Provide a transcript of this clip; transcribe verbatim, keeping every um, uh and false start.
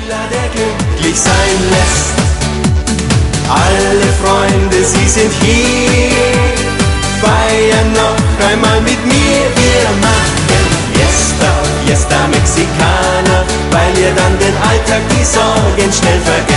Spieler, der glücklich sein lässt. Alle Freunde, sie sind hier, feiern noch einmal mit mir. Wir machen Fiesta, Fiesta Mexicana, weil ihr dann den Alltag, die Sorgen schnell vergesst.